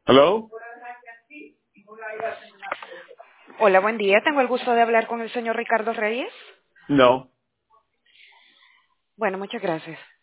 Hello? Hola, buen día. Tengo el gusto de hablar con el señor Ricardo Reyes. No. Bueno, muchas gracias.